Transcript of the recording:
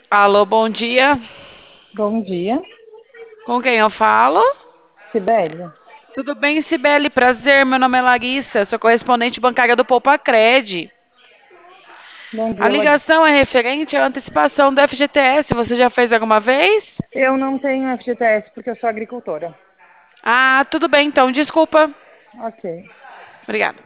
Alô, bom dia. Bom dia, Com quem eu falo? Sibélia. Tudo bem, Cibele? Prazer, meu nome é Larissa, sou correspondente bancária do Poupa-Cred. Bom A dia, Larissa. ligação é referente à antecipação do FGTS. Você já fez alguma vez? Eu não tenho FGTS porque eu sou agricultora. Ah, tudo bem, então, desculpa. Ok. Obrigada.